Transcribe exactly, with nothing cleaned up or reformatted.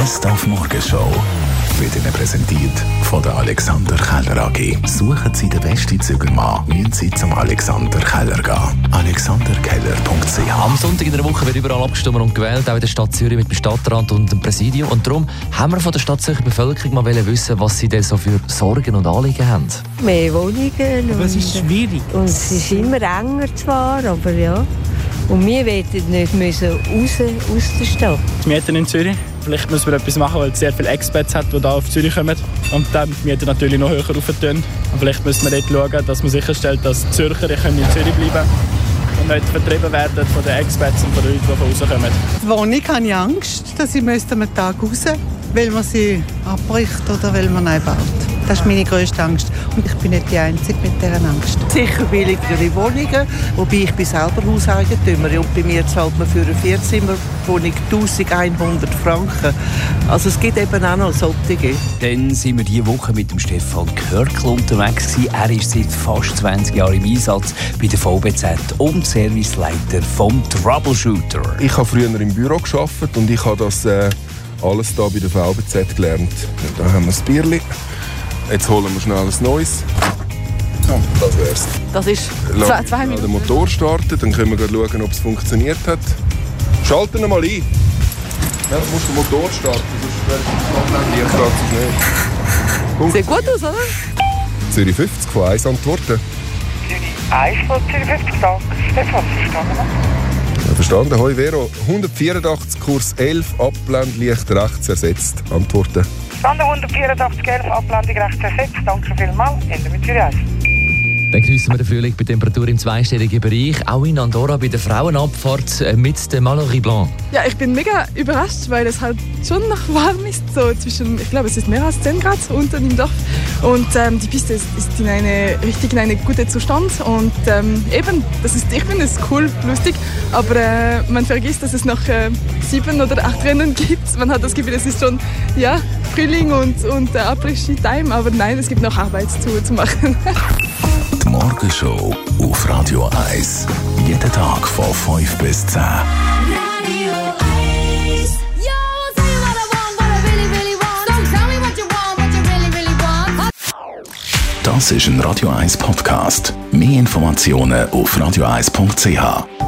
Best auf Morgenshow wird Ihnen präsentiert von der Alexander Keller A G. Suchen Sie den besten Zügelmann, müssen Sie zum Alexander Keller gehen. alexander keller punkt c h. Am Sonntag in der Woche wird überall abgestimmt und gewählt, auch in der Stadt Zürich mit dem Stadtrat und dem Präsidium. Und darum haben wir von der Stadt Zürcher Bevölkerung mal wissen, was sie denn so für Sorgen und Anliegen haben. Mehr Wohnungen. Aber es ist schwierig. Und es ist immer enger zwar, aber ja. Und wir wollen nicht müssen raus aus der Stadt. Die Mieten in Zürich. Vielleicht müssen wir etwas machen, weil es sehr viele Expats hat, die hier auf Zürich kommen. Und dann die Mieten natürlich noch höher raufentun. Und vielleicht müssen wir dort schauen, dass man sicherstellt, dass die Zürcher in Zürich bleiben können und nicht vertrieben werden von den Expats und von den Leuten, die von außen kommen. Die Wohnung habe ich Angst, dass ich am Tag raus müsste, weil man sie abbricht oder weil man neu baut. Das ist meine grösste Angst. Und ich bin nicht die Einzige mit dieser Angst. Sicher billigere Wohnungen, wobei ich bin selber Hauseigentümer und bei mir zahlt man für eine Vierzimmerwohnung eintausendeinhundert Franken. Also es gibt eben auch noch solche. Dann sind wir diese Woche mit dem Stefan Körkl unterwegs gewesen. Er ist seit fast zwanzig Jahren im Einsatz bei der V B Z und Serviceleiter vom Troubleshooter. Ich habe früher im Büro gearbeitet und ich habe das äh, alles hier bei der V B Z gelernt. Da haben wir das Bierli. Jetzt holen wir schnell ein neues. Ja, das wär's. Das ist zwei, zwei Minuten. Den Motor starten, dann können wir schauen, ob es funktioniert hat. Schalten wir mal ein. Ja, du musst den Motor starten, sonst wäre es nicht. Sieht gut aus, oder? Zürich fünfzig von eins antworten. Zürich eins von Zürich fünfzig, danke. Stefan, verstanden? Ja, verstanden. Hoi Vero, hundertvierundachtzig, Kurs elf, Abblendlicht rechts ersetzt. Antworten. Verstanden, hundertvierundachtzig, elf, Abblendung rechts ersetzt. Danke vielmals. Ende mit Zürich eins. Dann geniessen wir den Frühling bei Temperatur im zweistelligen Bereich. Auch in Andorra bei der Frauenabfahrt mit dem Mallory Blanc. Ja, ich bin mega überrascht, weil es halt schon noch warm ist. So zwischen, ich glaube, es ist mehr als zehn Grad unten im Dorf. Und ähm, die Piste ist, ist in eine, richtig in einem guten Zustand. Und ähm, eben, das ist, ich finde es cool, lustig. Aber äh, man vergisst, dass es noch äh, sieben oder acht Rennen gibt. Man hat das Gefühl, es ist schon ja, Frühling und, und äh, Après-Ski-Time. Aber nein, es gibt noch Arbeit zu, zu machen. Die Morgenshow auf Radio eins. Jeden Tag von fünf bis zehn. Das ist ein Radio eins Podcast. Mehr Informationen auf radio eins punkt c h.